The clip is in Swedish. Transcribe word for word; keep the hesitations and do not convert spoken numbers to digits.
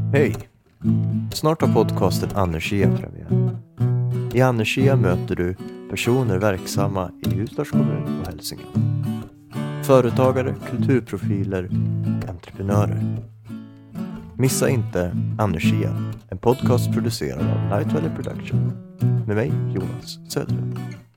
Hej! Snart har podcasten Annersia premiär. I Annersia möter du personer verksamma i Ljusdals kommun och Hälsingland. Företagare, kulturprofiler och entreprenörer. Missa inte Annersia, en podcast producerad av Night Valley Production. Med mig, Jonas Söderlund.